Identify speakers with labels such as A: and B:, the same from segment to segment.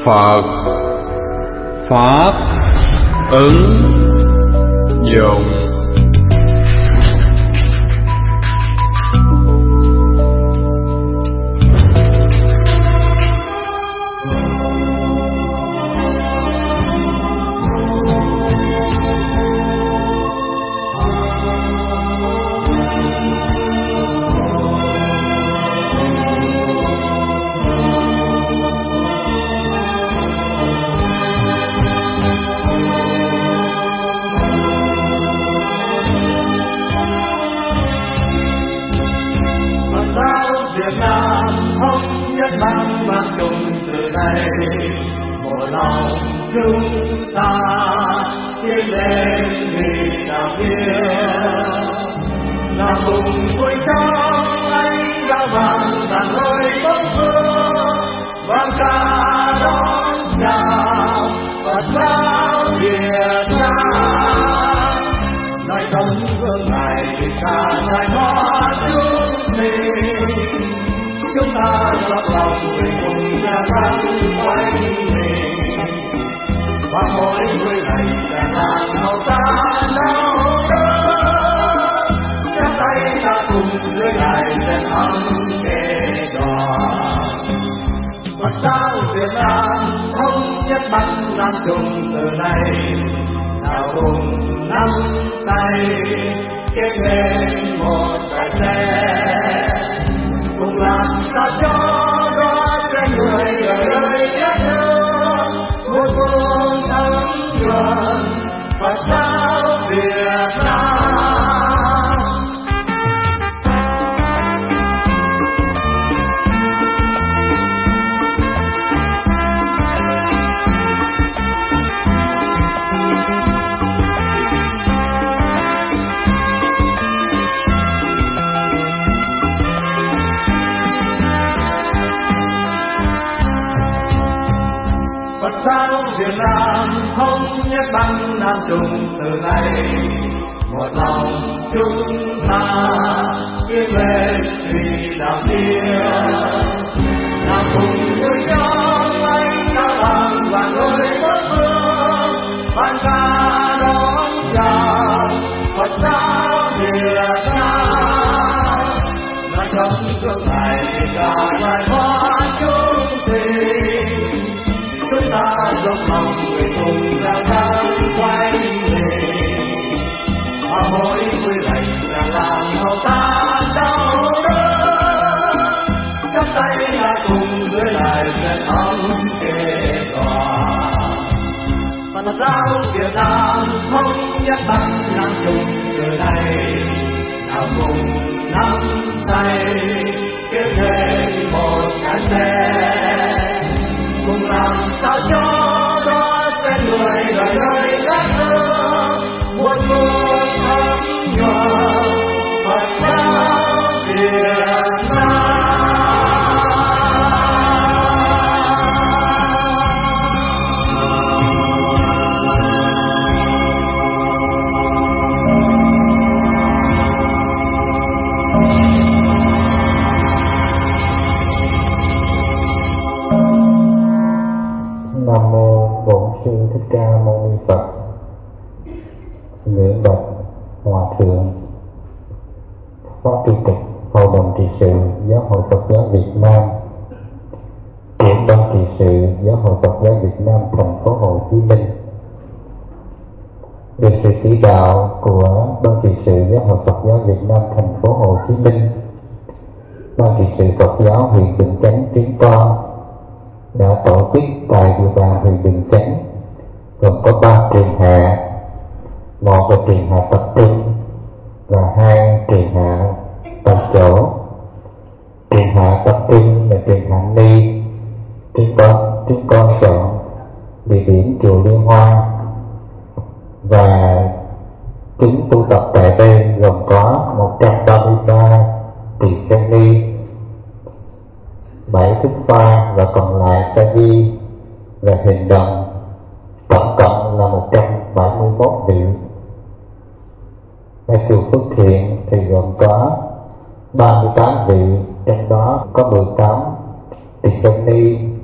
A: Phật Pháp ứng dụng.
B: Chúng ta tiến lên vì đạo kia, là cùng vui trong anh đã vàng vàng hơi bóng phương vang ca đón chào Phật giáo Việt Nam. Nói tấm gương ngài vì cả ngài hóa chúng mình, chúng ta dốc lòng vì cùng nhà khăn quanh mình. Và mỗi người này sẽ làm màu ta đau đớn, chắp tay ta cùng dưới ngài sẽ thắng kề đoàn. Phật giáo Việt Nam thống nhất Bắc Nam Trung từ nay, nào cùng nắm tay kết nên một cái xe, cùng làm sao cho đó cái người đời biết thương một phương thắng gần Phật giáo Việt Nam. Phật giáo Việt Nam thống nhất Bắc Nam Trung từ nay, một lòng chúng ta tiến lên vì đạo kia, nào cùng vui trong anh đã bằng và người bất phương ban ca đón chào Phật giáo Việt Nam. Nói trong tương lai cả ngài hóa chúng sinh, chúng ta dốc lòng người cùng ra khăn quanh mình. Và mỗi người lành là làm màu ta đau đớn, chắp tay là cùng dưới lại sẽ thắng kề đoàn. Phật giáo Việt Nam thống nhất Bắc Nam Trung từ nay, nào cùng nắm tay kết thành một cái xe, cùng làm sao cho đó sẽ người đời đời gác hương một phương thắng nhuần Phật giáo Việt Nam.
C: Nam mô Bổn Sư Thích Ca Mâu Ni Phật. Nguyện bạch Hòa thượng Phó Chủ tịch Hội đồng trị sự Giáo hội Phật giáo Việt Nam, trưởng ban trị sự Giáo hội Phật giáo Việt Nam thành phố Hồ Chí Minh, được sự chỉ đạo của ban trị sự Giáo hội Phật giáo Việt Nam thành phố Hồ Chí Minh, ban trị sự Phật giáo huyện Bình Chánh Tuyên Quang đã tổ chức tại địa bàn huyện Bình Chánh gồm có 3 trường hạ, một là trường hạ tập trung và 2 trường hạ tại chỗ. Trường hạ tập trung là trường hạ ni, chúng con chọn địa điểm chùa Liên Hoa, và chúng tu tập tại đây gồm có 133 tỳ kheo ni, 7 thức pha và còn lại sa di và hình đồng, tổng cộng là 171 vị. Ở chùa Phước Thiện thì gồm có 38 vị, trong đó có 18 tỳ kheo ni,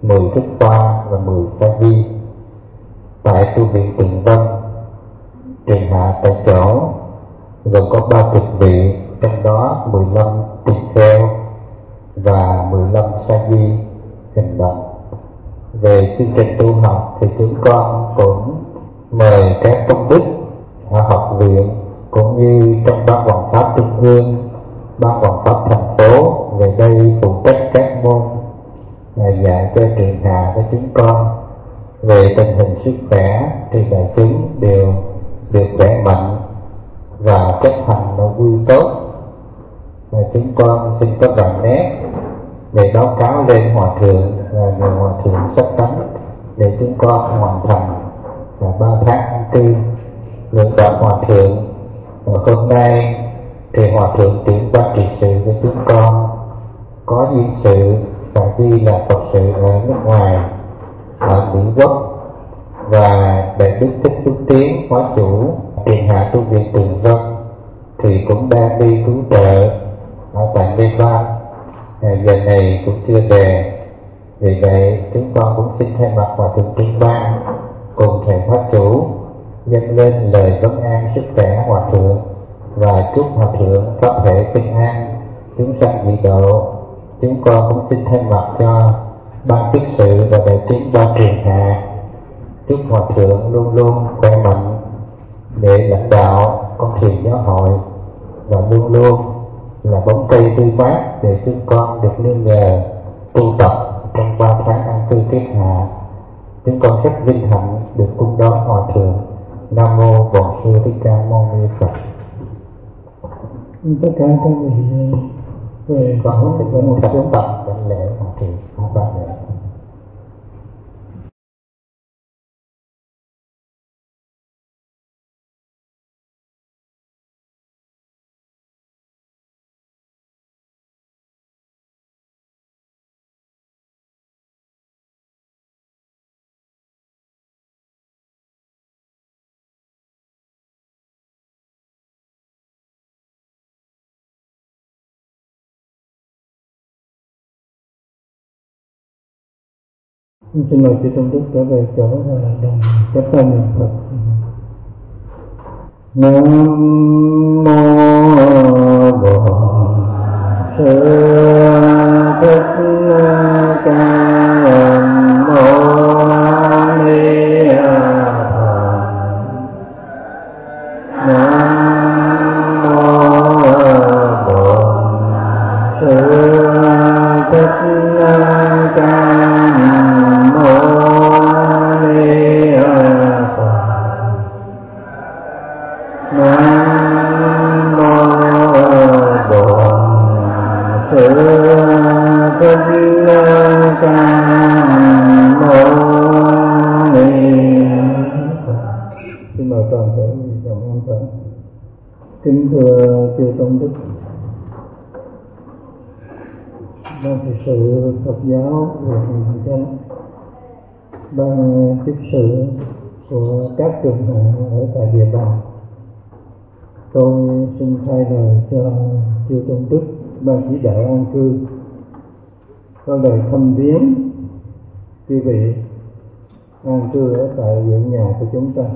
C: 10 Thích Toa và 10 Sa Di. Tại tu viện Tịnh Vân, truyền hạ tại chỗ gồm có 30 vị, trong đó 15 tỳ kheo và 15 sa di hành động. Về chương trình tu học thì chúng con cũng mời các công đức ở học viện cũng như trong ban hoàng pháp trung ương, ban hoàng pháp thành phố về đây phụ trách các môn dạy cho truyền hạ với chúng con. Về tình hình sức khỏe thì đại chúng đều được khỏe mạnh và chấp hành nội quy tốt. Chúng con xin có vài nét để báo cáo lên hòa thượng và nhờ hòa thượng sắp tánh để chúng con hoàn thành 3 tháng an cư. Nguyện vọng hòa thượng hôm nay thì hòa thượng chuyển qua trị sự với chúng con có duyên sự phải đi làm Phật sự ở nước ngoài, ở Mỹ Quốc, và đại đức Thích Phước Tiến phó chủ truyền hạ tu viện Tịnh Vân thì cũng đang đi cứu trợ ở tại Nepal, giờ này cũng chưa về. Vì vậy chúng con cũng xin thay mặt hòa thượng Trung Ban cùng thầy pháp chủ dâng lên lời vấn an sức khỏe hòa thượng và chúc hòa thượng pháp thể bình an, chúng sanh dị độ. Chúng con cũng xin thay mặt cho ban chức sự và đại chúng ban truyền hạ chúc hòa thượng luôn luôn khỏe mạnh để lãnh đạo con thuyền giáo hội và luôn luôn là bóng cây tươi mát để chúng con được nương nhờ tu tập trong 3 tháng an cư kiết hạ. Chúng con rất vinh hạnh được cung đón hòa thượng. Nam mô Bổn Sư Thích Ca Mâu Ni Phật.
D: Tất cả các vị về
C: con sẽ có một tập đánh lễ hòa thượng ba lễ.
D: Xin mời chư tôn đức trở về chỗ đồng chắp tay niệm Phật. Nam mô Bổn Sư Thích Ca Mâu Ni Phật. Nam mô Bổn Sư Thích Ca Kính thưa chư tôn đức, ban trị sự Phật giáo về hành chánh, ban tiếp sự của các trường hạ ở tại địa bàn, tôi xin thay lời cho chư tôn đức ban chỉ đạo an cư có lời thăm viếng quý vị an cư ở tại viện nhà của chúng ta.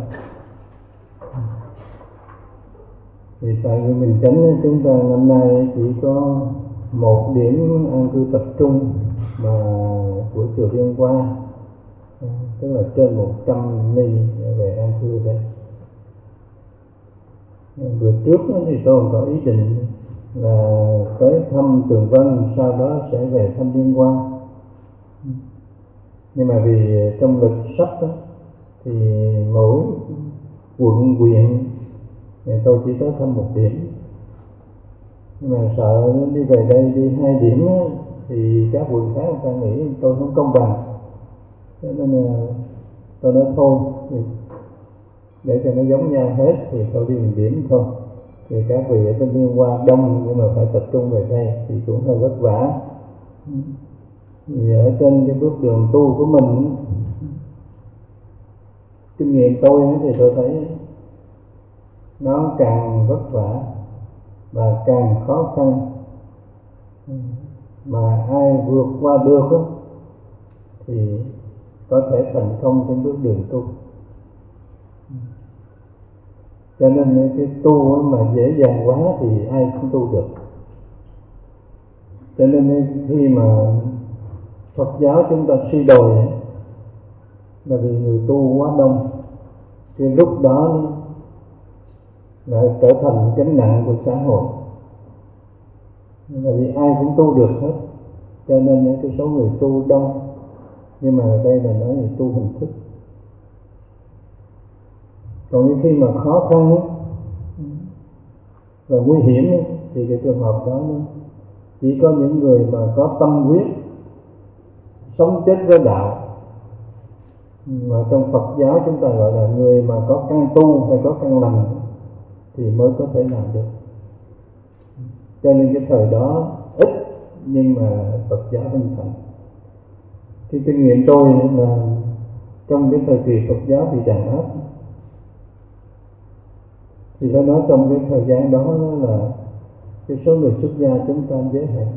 D: Thì tại vì mình Chánh chúng ta năm nay chỉ có một điểm an cư tập trung mà của chùa Liên Hoa, tức là trên 100 ni về an cư đây. Bữa trước thì tôi có ý định là tới thăm Tường Vân, sau đó sẽ về thăm Liên Hoa. Nhưng mà vì trong lịch sách đó, thì mỗi quận huyện tôi chỉ có thăm một điểm, nhưng mà sợ đi về đây đi 2 điểm thì các quận khác người ta nghĩ tôi không công bằng, cho nên là tôi nói thôi để cho nó giống nhau hết thì tôi đi 1 điểm thôi. Thì các vị ở bên Liên Hoa đông nhưng mà phải tập trung về đây thì cũng hơi vất vả. Thì ở trên cái bước đường tu của mình, kinh nghiệm tôi thì tôi thấy nó càng vất vả và càng khó khăn, mà ai vượt qua được thì có thể thành công trên bước đường tu. Cho nên cái tu mà dễ dàng quá thì ai cũng tu được. Cho nên khi mà Phật giáo chúng ta suy đồi là vì người tu quá đông, cái lúc đó lại trở thành gánh nặng của xã hội. Là vì ai cũng tu được hết, cho nên cái số người tu đông. Nhưng mà đây là nói về tu hình thức. Còn khi mà khó khăn và nguy hiểm thì cái trường hợp đó chỉ có những người mà có tâm quyết sống chết với đạo, mà trong Phật giáo chúng ta gọi là người mà có căn tu hay có căn lành thì mới có thể làm được. Cho nên cái thời đó ít, nhưng mà Phật giáo vinh thành. Cái kinh nghiệm tôi là trong cái thời kỳ Phật giáo bị đàn áp, thì phải nói trong cái thời gian đó là cái số người xuất gia chúng ta giới hạn,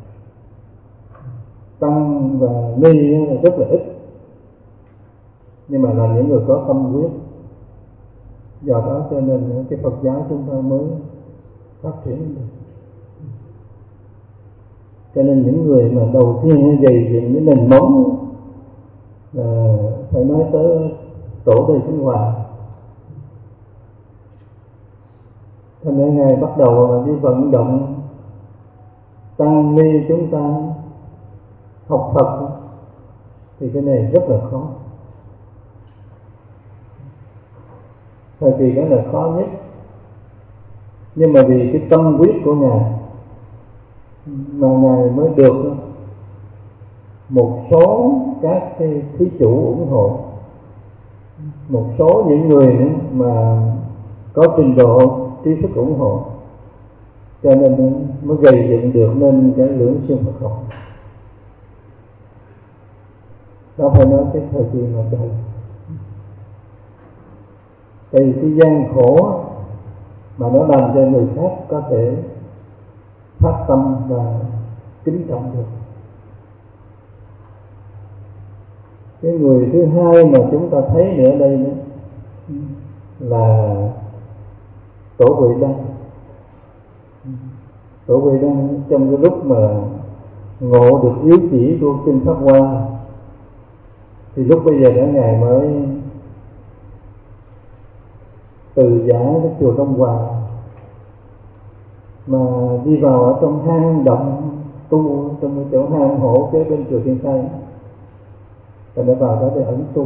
D: tăng và ni là rất là ít, nhưng mà là những người có tâm quyết. Do đó cho nên cái Phật giáo chúng ta mới phát triển được. Cho nên những người mà đầu tiên gây dựng cái nền móng là phải nói tới Tổ Đời Sinh Hòa. Thành ra Ngài bắt đầu là đi vận động tăng ni chúng ta học Phật, thì cái này rất là khó. Thời kỳ đó là khó nhất. Nhưng mà vì cái tâm quyết của Ngài mà Ngài mới được một số các cái thí chủ ủng hộ, một số những người mà có trình độ trí thức ủng hộ, cho nên mới gây dựng được nên cái Lưỡng Xuyên Phật học. Đó phải nói cái thời kỳ mà đời. Tại vì cái gian khổ mà nó làm cho người khác có thể phát tâm và kính trọng được. Cái người thứ hai mà chúng ta thấy nữa đây nữa là Tổ Huệ Đăng. Tổ Huệ Đăng trong cái lúc mà ngộ được yếu chỉ của kinh Pháp Hoa, thì lúc bây giờ đã Ngài mới từ giả cái chùa Đông Hòa, mà đi vào ở trong hang động tu, trong cái chỗ hang hổ kế bên chùa Thiên Tây, và đã vào đó để ẩn tu.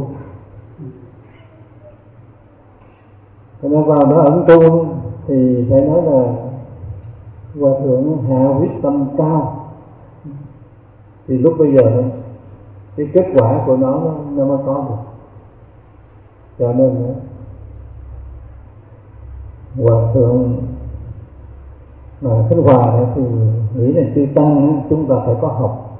D: Và nó vào đó ẩn tu thì phải nói là Hòa Thượng hạ quyết tâm cao. Thì lúc bây giờ cái kết quả của nó mới có được. Cho nên Hòa Thượng mà Khánh Hòa thì nghĩ là chư tăng chúng ta phải có học.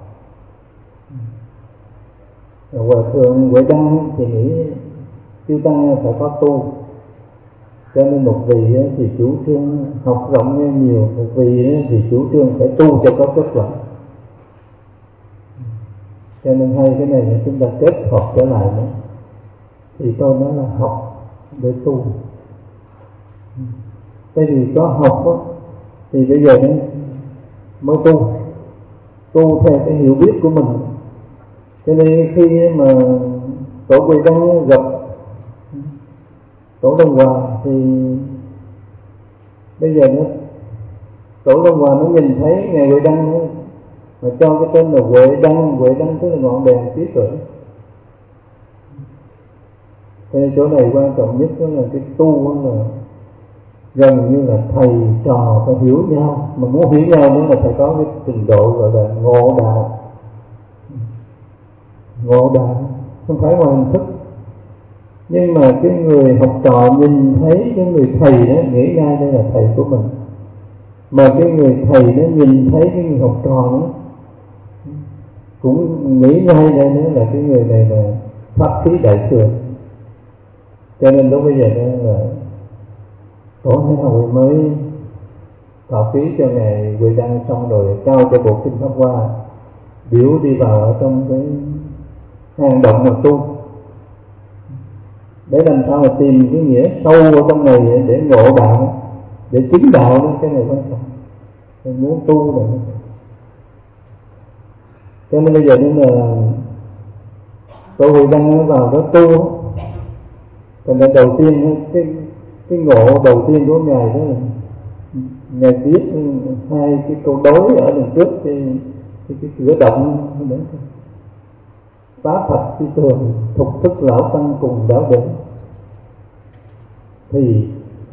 D: Hòa Thượng Huệ Đăng thì nghĩ chư tăng phải có tu. Cho nên một vị thì chủ trương học rộng nghe nhiều, một vị thì chủ trương phải tu cho có kết quả. Cho nên hai cái này chúng ta kết hợp trở lại nữa. Thì tôi nói là học để tu. Tại vì có học đó, thì bây giờ mới tu theo cái hiểu biết của mình. Cho nên khi mà Tổ Huệ Đăng gặp Tổ Đông Hòa thì bây giờ Tổ Đông Hòa nó nhìn thấy Ngài Huệ Đăng mà cho cái tên là Huệ Đăng tức là ngọn đèn trí tuệ. Cho nên chỗ này quan trọng nhất đó là cái tu đó là gần như là thầy trò phải hiểu nhau, mà muốn hiểu nhau nữa là phải có cái trình độ gọi là ngộ đạo, không phải ngoài hình thức. Nhưng mà cái người học trò nhìn thấy cái người thầy đó nghĩ ngay đây là thầy của mình, mà cái người thầy nó nhìn thấy cái người học trò đó cũng nghĩ ngay đây nữa là cái người này là pháp khí đại thừa. Cho nên lúc bây giờ đó là Tổ Thái Hậu mới thọ ký cho Ngài Huệ Đăng xong rồi trao cho bộ kinh Pháp Hoa, biểu đi vào ở trong hang động mà tu, để làm sao mà tìm cái nghĩa sâu ở trong này để ngộ đạo, để chứng đạo đó, cái này quan trọng. Mình muốn tu rồi, cho nên bây giờ nên là Tổ Huệ Đăng vào đó tu. Còn là đầu tiên cái ngộ đầu tiên của ngài đó là ngài viết hai cái câu đối ở đằng trước cái cửa động đó: phá thạch phi tường, thục thức lão tăng cùng đạo đỉnh, thì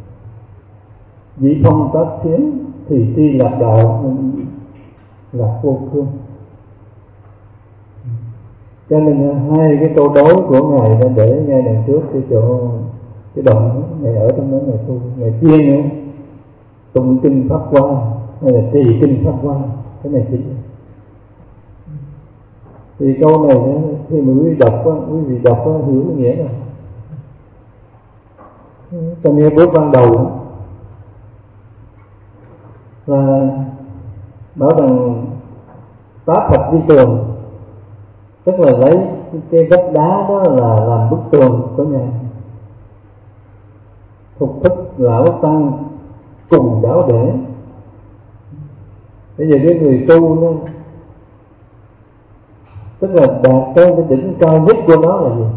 D: dĩ thông tác thiến, thì tri lạc đạo là vô phương. Cho nên hai cái câu đối của ngài đã để ngay đằng trước cái chỗ cái động ngài ở trong đó ngài tu. Ngài chuyên nữa tụng kinh pháp hoa hay là trì kinh pháp hoa, cái này chính. Thì câu này khi mà quý vị đọc hiểu nghĩa rồi. Trong nghe bước ban đầu là bảo rằng phá thạch vi tường, tức là lấy cái vách đá đó là làm bức tường của nhà. Thục thức lão tăng cùng đáo để. Bây giờ cái người tu nó tức là đạt tới cái đỉnh cao nhất của nó là gì?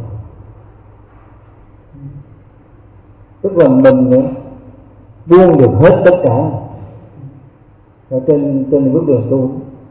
D: Tức là mình buông được hết tất cả ở trên bước đường tu.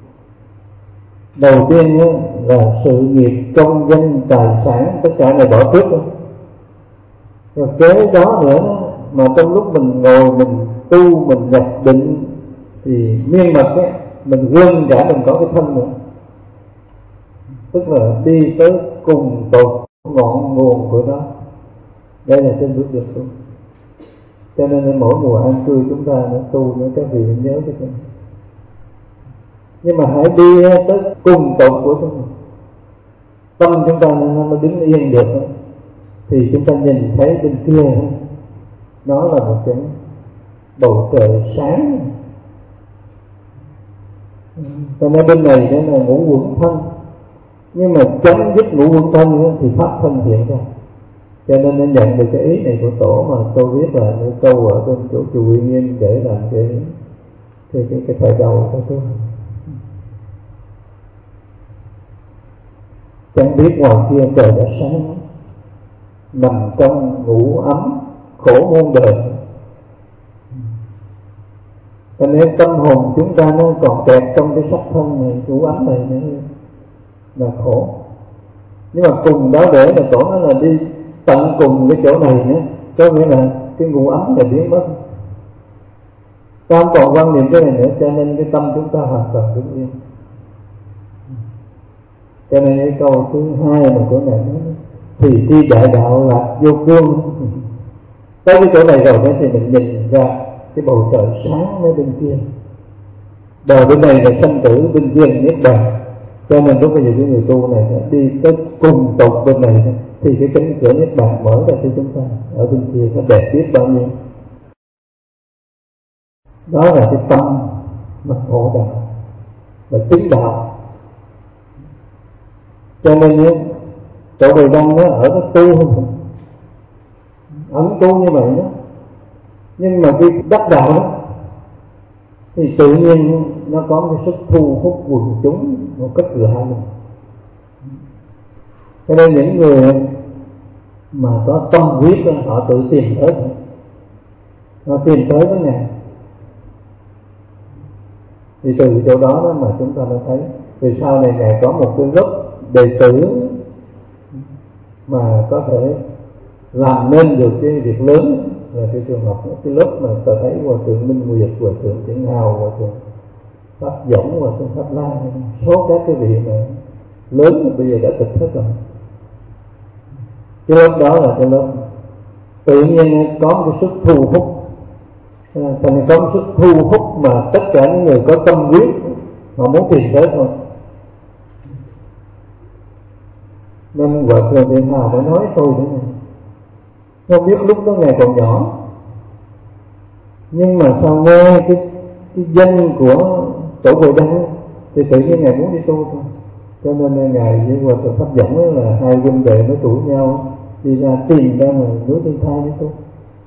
D: Đầu tiên là sự nghiệp, công danh, tài sản, tất cả này bỏ trước. Rồi kế đó nữa mà trong lúc mình ngồi mình tu, mình nhập định thì miên mật mình quên cả mình có cái thân nữa. Tức là đi tới cùng tột ngọn nguồn của nó. Đây là trên bước đường tu. Cho nên mỗi mùa an cư chúng ta nó tu nữa, các vị nhớ cái này. Nhưng mà hãy đi tới cùng tột của chúng ta, tâm chúng ta nó mới đứng yên được, thì chúng ta nhìn thấy bên kia nó là một cái bầu trời sáng. Cho nên bên này đó là ngũ uẩn thân, nhưng mà chấm dứt ngũ uẩn thân thì pháp thân hiện ra. Cho nên nó nhận được cái ý này của Tổ mà tôi viết là cái câu ở bên chỗ chùa Uy Nghiêm để làm cái thời đầu của tôi. Chẳng biết ngoài kia trời đã sáng, nằm trong ngủ ấm khổ muôn đời. Cho nên tâm hồn chúng ta nó còn kẹt trong cái sắc thân này, ngủ ấm này nữa là khổ. Nhưng mà cùng đó để là Tổ nó là đi tận cùng cái chỗ này nữa, có nghĩa là cái ngủ ấm này biến mất, ta không còn quan niệm cái này nữa. Cho nên cái tâm chúng ta hoàn toàn đứng yên. Cho nên cái câu thứ hai mà của ngài nói thì tri đại đạo là vô phương. Tới cái chỗ này rồi thì mình nhìn ra cái bầu trời sáng ở bên kia, bờ bên này là sanh tử, bên kia là niết bàn. Cho nên lúc bây giờ cái người tu này đi tới cùng tột bên này thì cái cánh cửa niết bàn mở ra cho chúng ta. Ở bên kia nó đẹp biết bao nhiêu. Đó là cái tâm mà ngộ đạo, là chứng đạo. Cho nên Tổ Bồ Đăng ở cái tu ấn tu như vậy đó. Nhưng mà cái đắc đạo đó thì tự nhiên nó có cái sức thu hút quần chúng một cách lạ lùng. Cho nên những người mà có tâm huyết họ tự tìm tới, họ tìm tới với Ngài. Thì từ chỗ đó mà chúng ta đã thấy vì sau này Ngài có một cái lớp đệ tử mà có thể làm nên được cái việc lớn là cái trường hợp cái lớp mà ta thấy Hòa thượng Minh Nguyệt, Hòa thượng Triển Hào, Hòa thượng Pháp Dõng, Hòa thượng Pháp Lan, số các cái vị này lớn bây giờ đã tịch hết rồi. Cái lớp đó là cái lớp tự nhiên có một cái sức thu hút, thành có một sức thu hút mà tất cả những người có tâm huyết họ muốn tìm tới thôi. Nên Hòa thượng Triển Hào mới nói tôi nữa này, không biết lúc đó Ngài còn nhỏ, nhưng mà sao nghe cái danh của Tổ Bồ Đăng thì tự nhiên Ngài muốn đi tu thôi. Cho nên ngài với hòa thượng Pháp Dẫn là hai huynh đệ mới rủ nhau đi ra tìm ra mà núi Thiên Thai với tôi.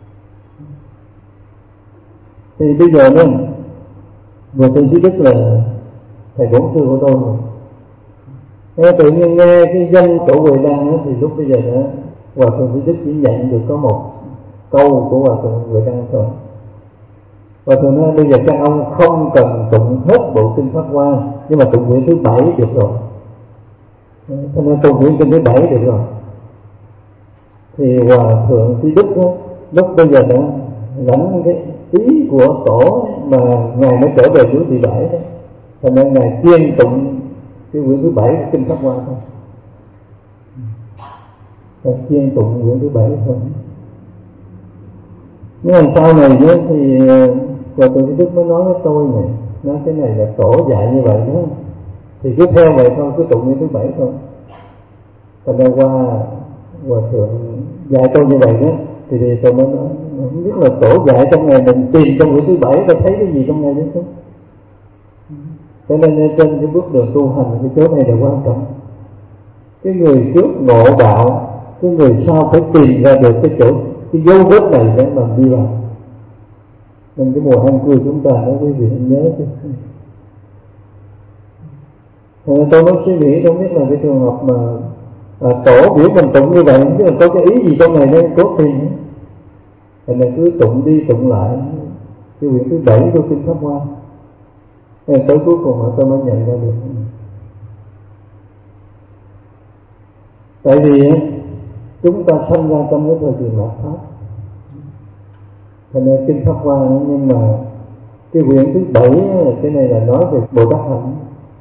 D: Thì bây giờ đó hòa thượng Trí Đức là thầy bổn sư của tôi rồi. Nghe tự nhiên nghe cái danh Tổ Huệ Đăng đó, thì lúc bây giờ đó hòa thượng Trí Đức chỉ nhận được có một câu của hòa thượng Huệ Đăng thôi. Hòa thượng nói bây giờ các ông không cần tụng hết bộ kinh Pháp Hoa, nhưng mà tụng quyển thứ 7 được rồi. Cho nên tụng quyển kinh thứ 7 được rồi. Thì hòa thượng Trí Đức đó, lúc bây giờ đó lãnh cái ý của tổ mà ngài mới trở về núi Địa Bãi đó, cho nên ngài chuyên tụng cái quyển thứ 7 của kinh Pháp Hoa thôi. Ngài chuyên tụng quyển thứ 7 thôi. Nhưng mà sau này đó thì hòa thượng Trí Đức mới nói với tôi này, nói cái này là tổ dạy như vậy đó, thì cứ theo vậy thôi, cứ tụng quyển thứ 7 thôi. Thành ra qua hòa thượng dạy tôi như vậy đó, thì tôi mới nói không biết là tổ dạy trong ngày mình tìm trong quyển thứ 7 ta thấy cái gì trong ngày đó chứ. Cho nên trên cái bước đường tu hành cái chỗ này là quan trọng. Cái người trước ngộ đạo, cái người sau phải tìm ra được cái chỗ, cái dấu vết này để mà đi vào. Nên cái mùa ăn cư chúng ta đó quý vị nhớ chứ. Tôi mới suy nghĩ, không biết là cái trường hợp mà tổ biểu mình tụng như vậy, không biết là có cái ý gì trong này nên cố tìm. Thành nên cứ tụng đi tụng lại cái quyển thứ 7 của kinh Pháp Hoa. Tới cuối cùng tôi mới nhận ra được. Tại vì chúng ta sinh ra trong cái thời kỳ mạt Pháp, thành nên kinh Pháp Hoa, nhưng mà cái quyển thứ 7 cái này là nói về Bồ Tát Hạnh.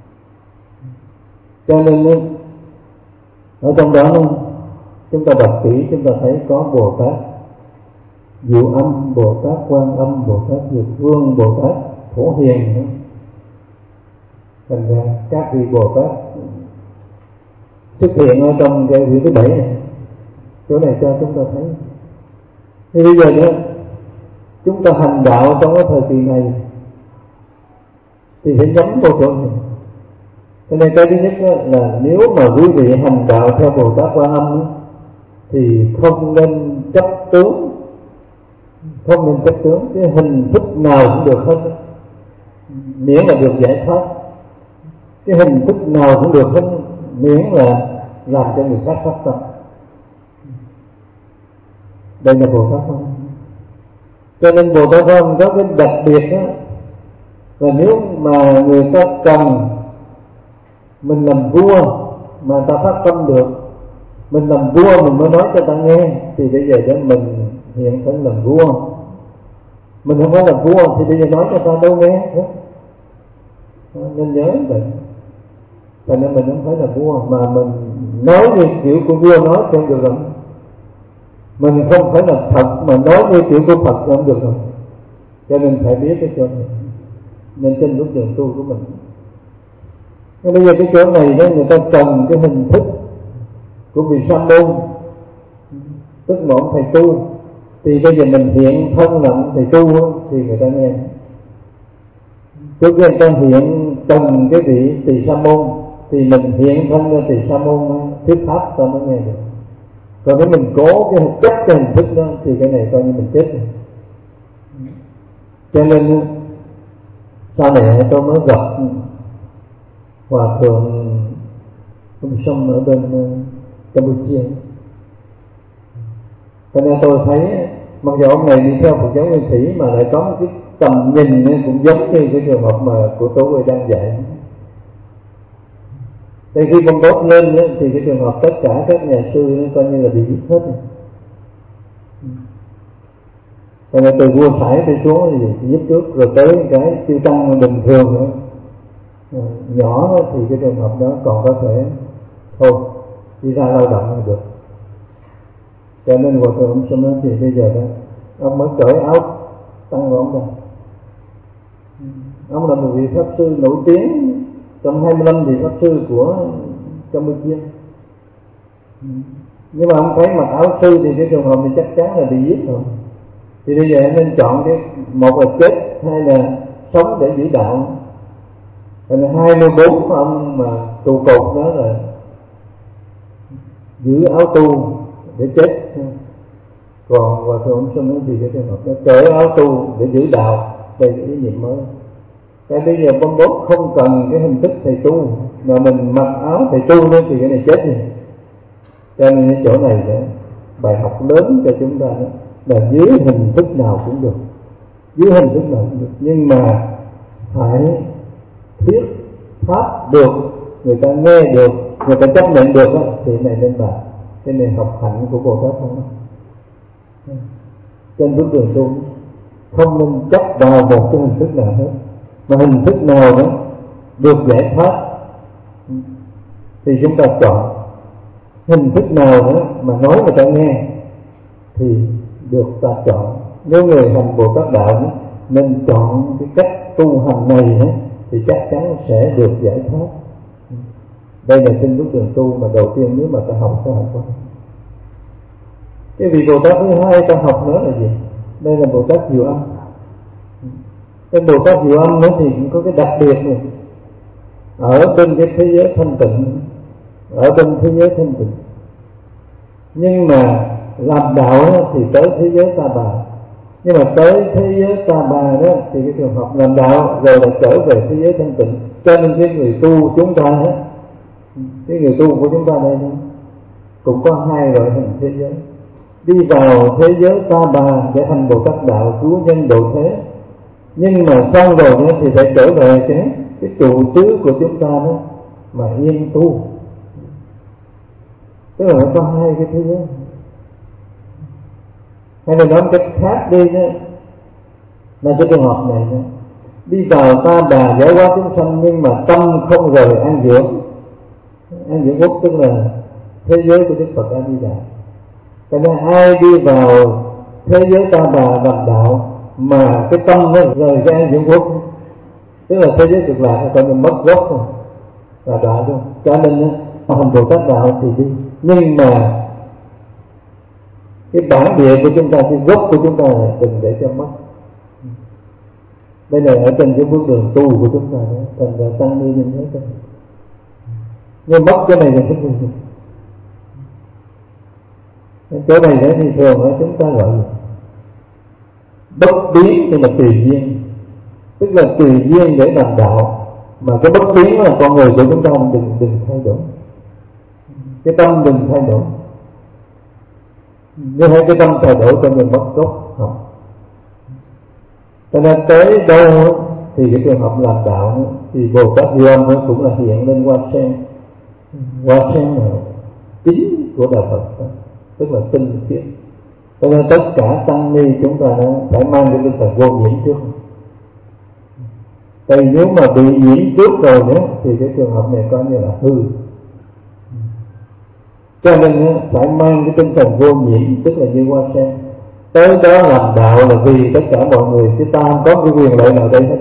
D: Cho nên ở trong đó chúng ta đọc kỹ chúng ta thấy có Bồ Tát Diệu Âm, Bồ Tát Quan Âm, Bồ Tát Dược Vương, Bồ Tát Phổ Hiền. Thành ra các vị Bồ Tát xuất hiện ở trong cái quyển thứ 7 này, chỗ này cho chúng ta thấy. Thì bây giờ nữa chúng ta hành đạo trong cái thời kỳ này thì phải nhắm vào chỗ này. Cho nên cái thứ nhất là nếu mà quý vị hành đạo theo Bồ Tát Quan Âm thì không nên chấp tướng, không nên chấp tướng, cái hình thức nào cũng được hết, miễn là được giải thoát. Cái hình thức nào cũng được hết, miễn là làm cho người khác phát tâm. Đây là Bồ Tát Quan Âm. Cho nên Bồ Tát Quan Âm có cái đặc biệt đó là nếu mà người ta cần mình làm vua mà ta phát tâm được, mình làm vua mình mới nói cho ta nghe, thì bây giờ đó mình hiện thân làm vua. Mình không phải làm vua thì bây giờ nói cho ta đâu nghe. Nên nhớ vậy. Thành nên mình không phải là vua, mà mình nói như kiểu của vua nói thì không được rồi. Mình không phải là Phật mà nói như kiểu của Phật thì không được rồi. Cho nên phải biết cái chỗ này. Nên trên bước đường tu của mình. Nhưng bây giờ cái chỗ này đó người ta cần cái hình thức của vị sa môn, tức một thầy tu. Thì bây giờ mình hiện thân làm thầy tu thì người ta nghe. Trước khi người ta hiện cần cái vị tỳ sa môn thì mình hiện thân cho tỳ sa môn thuyết pháp ta mới nghe được. Còn nếu mình cố cái chấp cái hình thức đó thì cái này coi như mình chết rồi. Cho nên sau này tôi mới gặp hòa thượng ông Sông ở bên Campuchia. Cho nên tôi thấy mặc dù ông này đi theo Phật giáo Nguyên Thủy mà lại có cái tầm nhìn cũng giống như cái trường hợp mà của Tổ Huệ đang dạy. Thì khi bom đốt lên thì cái trường hợp tất cả các nhà sư coi như là bị giết hết. Cho nên từ vua phải tới xuống thì giết trước, rồi tới cái chư tăng bình thường nữa nhỏ thì cái trường hợp đó còn có thể thôi đi ra lao động được. Cho nên hòa thượng ông Sâm thì bây giờ đó ông mới cởi áo tăng của ông ra. Ông là một vị pháp sư nổi tiếng trong 25 vị pháp sư của Campuchia. Nhưng mà ông thấy mặc áo sư thì cái trường hợp này chắc chắn là bị giết rồi. Thì bây giờ nên chọn cái một là chết, hai là sống để giữ đạo. Nên 24 ông mà trụ cột đó là giữ áo tu để chết. Còn Hòa Thượng Ông Xuân thì cái trường hợp nó cởi áo tu để giữ đạo. Đây là ý niệm mới. Cái bây giờ Pol Pot không cần cái hình thức thầy tu, mà mình mặc áo thầy tu nữa thì cái này chết rồi. Cho nên cái chỗ này là bài học lớn cho chúng ta đó, là dưới hình thức nào cũng được, dưới hình thức nào cũng được, nhưng mà phải thuyết pháp được, người ta nghe được, người ta chấp nhận được đó, thì này nên là cái này học hạnh của Bồ Tát không. Trên bước đường tu không nên chấp vào một cái hình thức nào hết, mà hình thức nào đó được giải thoát thì chúng ta chọn. Hình thức nào đó mà nói người ta nghe thì được ta chọn. Nếu người hành Bồ Tát đạo đó, nên chọn cái cách tu hành này đó, thì chắc chắn sẽ được giải thoát. Đây là trên bước đường tu mà đầu tiên nếu mà ta học ta học qua. Cái vị Bồ Tát thứ hai ta học nữa là gì? Đây là Bồ Tát Diệu Âm. Cái Bồ Tát Diệu Âm nó thì cũng có cái đặc biệt này. Ở bên cái thế giới thanh tịnh, ở bên thế giới thanh tịnh, nhưng mà làm đạo thì tới thế giới Ta Bà. Nhưng mà tới thế giới Ta Bà đó thì cái trường hợp làm đạo rồi là trở về thế giới thanh tịnh. Cho nên cái người tu chúng ta đó, cái người tu của chúng ta đây cũng có hai loại hình thế giới. Đi vào thế giới Ta Bà để hành Bồ Tát đạo cứu nhân độ thế, nhưng mà xong rồi nữa thì phải trở về cái trụ xứ của chúng ta đó mà yên tu. Tức là nó có hai cái thế giới. Hay là nói cách khác đi đó, là cái trường hợp này đó, đi vào Ta Bà giải hóa chúng sanh nhưng mà tâm không rời an dưỡng. An dưỡng quốc tức là thế giới của Đức Phật A Di Đà. Cho nên ai đi vào thế giới Ta Bà làm đạo mà cái tâm nó rời cái an dưỡng quốc, tức là thế giới cực lạc, coi như mất gốc rồi, là đạo luôn. Cho nên hành Bồ Tát đạo thì đi, nhưng mà cái bản địa của chúng ta, cái gốc của chúng ta là đừng để cho mất. Đây là ở trên cái bước đường tu của chúng ta đó, thành ra tăng ni nên nhớ cái này. Nhưng mất cái này là cái gì? Chỗ này nữa thì thường ở chúng ta gọi là bất biến, thì là tùy duyên, tức là tùy duyên để làm đạo. Mà cái bất biến là con người của chúng ta đừng thay đổi, cái tâm đừng thay đổi. Nếu hai cái tâm thay đổi cho nên mất gốc học. Cho nên tới đâu thì cái trường hợp làm đạo thì Bồ Tát Diệu Âm nó cũng là hiện lên hoa sen. Hoa sen là chính của đạo Phật, tức là tinh khiết. Cho nên tất cả tăng ni chúng ta phải mang cái tinh thần vô nhiễm trước. Tại nếu mà bị nhiễm trước rồi nữa thì cái trường hợp này coi như là hư. Cho nên phải mang cái tinh thần vô nhiễm, tức là như hoa sen. Tới đó làm đạo là vì tất cả mọi người, chứ ta không có cái quyền lợi nào đây hết.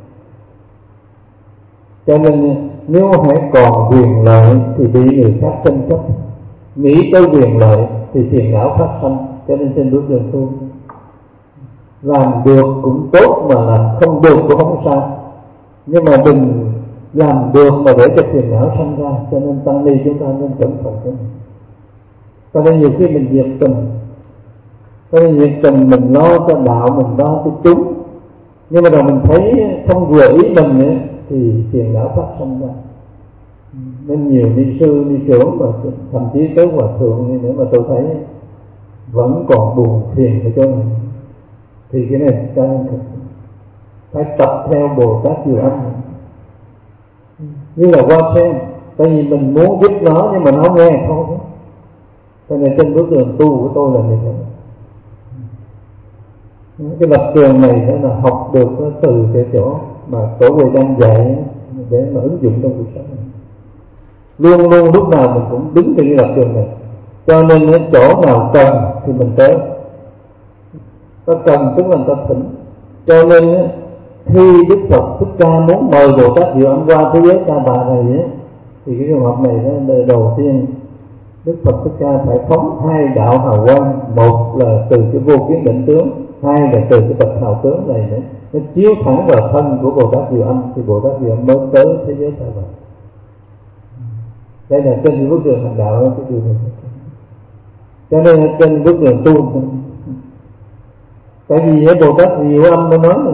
D: Cho nên nếu hãy còn quyền lợi thì bị người khác tranh chấp. Nghĩ tới quyền lợi thì phiền não phát sanh. Cho nên trên bước đường tu, làm được cũng tốt mà làm không được cũng không sao, nhưng mà đừng làm được mà để cho phiền não sanh ra. Cho nên tăng ni chúng ta nên cẩn thận cái này. Cho nên nhiều khi mình nhiệt tình, cho nên nhiệt tình mình lo cho đạo, mình lo cho chúng, nhưng mà rồi mình thấy không vừa ý mình nữa thì phiền não phát sanh ra. Nên nhiều ni sư, ni trưởng và thậm chí tới hòa thượng như nữa mà tôi thấy vẫn còn buồn phiền ở chỗ này, thì cái này ta phải tập theo Bồ Tát Diệu Âm như là hoa sen. Tại vì mình muốn giúp nó nhưng mà nó không nghe thôi. Cho nên trên bước đường tu của tôi là như thế. Cái lập trường này đó là học được từ cái chỗ mà Tổ Huệ Đăng dạy để mà ứng dụng trong cuộc sống này. Luôn luôn lúc nào mình cũng đứng trên cái lập trường này. Cho nên chỗ nào cần thì mình tới. Ta cần tức là ta thỉnh. Cho nên khi Đức Phật Thích Ca muốn mời Bồ Tát Diệu Âm qua thế giới Ta Bà này thì cái trường hợp này đó, đầu tiên Đức Phật Thích Ca phải phóng hai đạo hào quang. Một là từ cái vô kiến định tướng, hai là từ cái bạch hào tướng này nữa. Nó chiếu thẳng vào thân của Bồ Tát Diệu Âm thì Bồ Tát Diệu Âm mới tới thế giới Ta Bà. Đây là trên cái bước đường hành đạo, cái điều này. Cho nên trên bước đường tu, tại vì Bồ Tát Diệu Âm nó nói là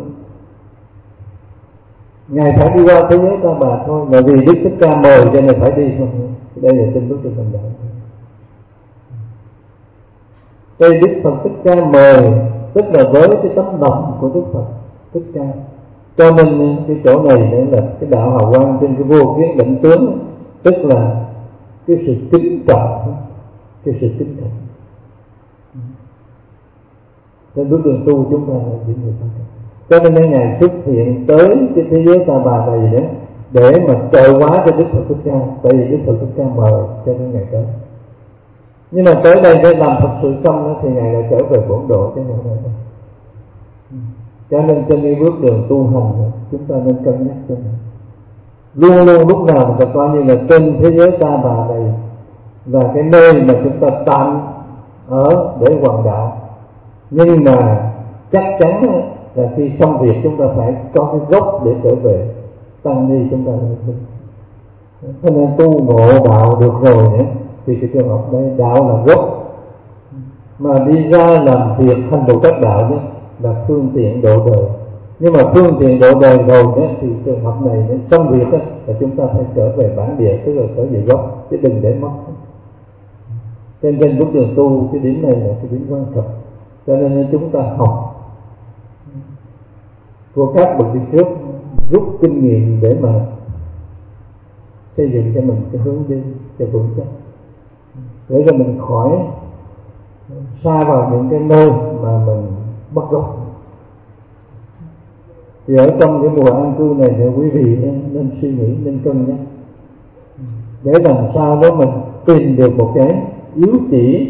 D: Ngài phải đi qua thế giới Ta Bà thôi, mà vì Đức Thích Ca mời cho nên phải đi thôi. Đây là trên bước đường hành đạo. Đây Đức Phật Thích Ca mời, tức là với cái tấm lòng của Đức Phật Thích Ca. Cho nên cái chỗ này là cái đạo hào quang trên cái vô kiến định tướng, tức là cái sự kính trọng, cái sự kính trọng. Trên bước đường tu chúng ta là những người ta. Cho nên Ngài xuất hiện tới cái thế giới Ta Bà này đó để mà trợ hóa cho Đức Phật Thích Ca, tại vì Đức Phật Thích Ca mời cho nên Ngài tới. Nhưng mà tới đây để làm thật sự xong đó, thì Ngài lại trở về bổn độ chứ không phải. Cho nên trên cái bước đường tu hành chúng ta nên cân nhắc cho mình. Luôn luôn lúc nào mình ta coi như là trên thế giới Ta Bà này là cái nơi mà chúng ta tạm ở để hoàn đạo. Nhưng mà chắc chắn là khi xong việc chúng ta phải có cái gốc để trở về. Tăng ni chúng ta nên tin. Cho nên tu ngộ đạo được rồi nhé, thì cái trường hợp đây đạo là gốc, mà đi ra làm việc hành độ các đạo nhé là phương tiện độ đời. Nhưng mà phương tiện độ đời rồi nhé, thì trường hợp này nên xong việc đó, là chúng ta phải trở về bản địa, tức là trở về gốc, chứ đừng để mất. Trên bước đường tu cái điểm này là cái điểm quan trọng. Cho nên chúng ta học của các bậc đi trước, rút kinh nghiệm để mà xây dựng cho mình cái hướng đi cho vững chắc, để cho mình khỏi xa vào những cái nơi mà mình bắt gốc. Thì ở trong cái mùa an cư này thì quý vị nên suy nghĩ, nên cân nhắc để làm sao đó mình tìm được một cái yếu chỉ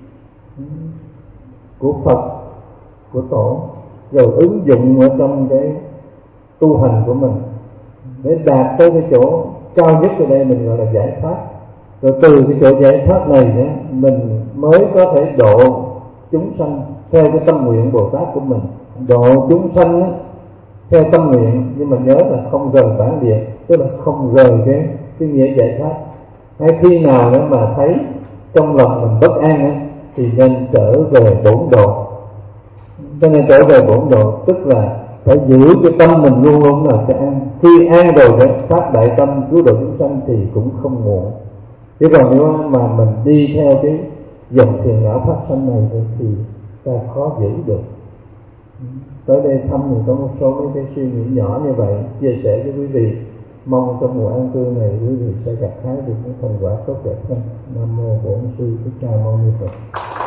D: của Phật, của Tổ, rồi ứng dụng ở trong cái tu hành của mình để đạt tới cái chỗ cao nhất ở đây mình gọi là giải thoát. Rồi từ cái chỗ giải thoát này nữa, mình mới có thể độ chúng sanh theo cái tâm nguyện Bồ Tát của mình. Độ chúng sanh theo tâm nguyện, nhưng mà nhớ là không rời bản địa, tức là không rời cái nghĩa giải thoát. Hay khi nào nữa mà thấy trong lòng mình bất an thì nên trở về bổn độ. Cho nên trở về bổn độ tức là phải giữ cái tâm mình luôn luôn là cho an. Khi an rồi để phát đại tâm cứu độ chúng sanh thì cũng không muộn. Chứ còn nếu mà mình đi theo cái dòng thiền não phát sanh này thì ta khó giữ được. Tới đây thăm thì có một số mấy cái suy nghĩ nhỏ như vậy chia sẻ với quý vị. Mong trong mùa an cư này quý vị sẽ gặt hái được những thành quả tốt đẹp hơn. Nam mô Bổn Sư Thích Ca Mâu Ni Phật.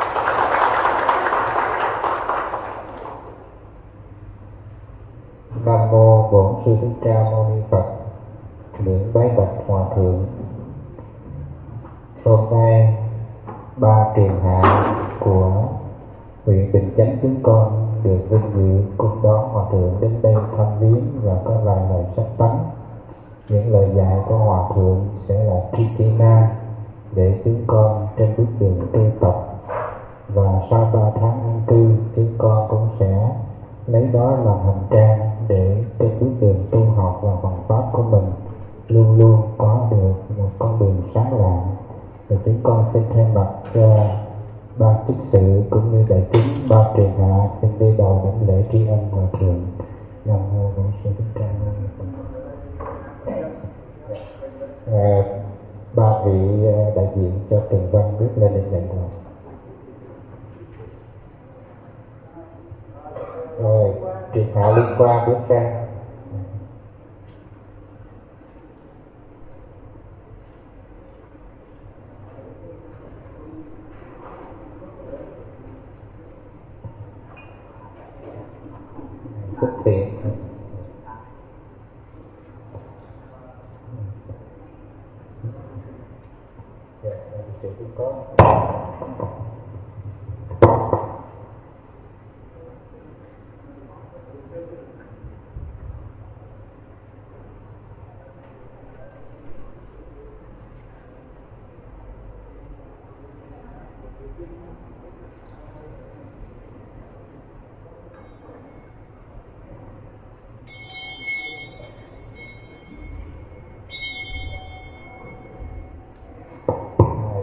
C: Nam mô Bổn Sư Thích Ca Mâu Ni Phật. Nguyện bái bạch Hòa thượng, hôm nay ba truyền hạ của huyện Bình Chánh chúng con được vinh dự cùng đón Hòa thượng đến đây thăm viếng và có vài lời sắc tánh. Những lời dạy của Hòa thượng sẽ là tri kỷ na để chúng con trên bước đường tu tập, và sau 3 tháng an cư chúng con cũng sẽ lấy đó làm hành trang để trên bước đường tu học và hoàn pháp của mình luôn luôn có được một con đường sáng lạng. Và chúng con xin thay mặt cho ban chức sự cũng như đại chúng ba truyền hạ xin đi đầu những lễ tri ân Hòa thượng. Nam mô Bổn Sư Thích Ca Mâu Ni Phật. Ba vị đại diện cho Trường Văn bước lên để nhận lời. Rồi truyền hạ liên quan bước ra. Phúc thiện. Sự có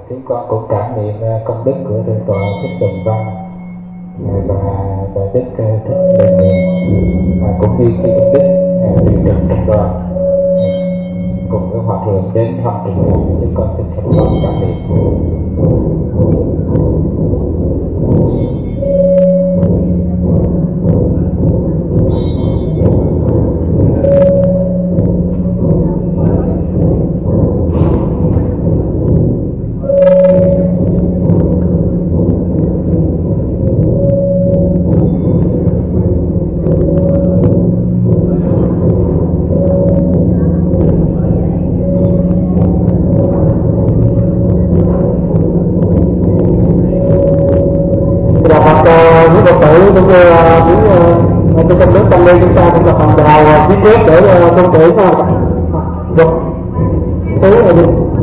C: chúng con cũng cảm niệm công đức của Thượng tọa Thích Bình Văn và đại đức Thích Lệ Nguyện, cũng như khi công đức điều trần trong đoàn cùng với hòa thượng đến thăm trường đoàn. Chúng con xin thành tâm cảm niệm.
E: Tôi trong nước tâm linh chúng ta cũng là phần đầu viết để công tử được thứ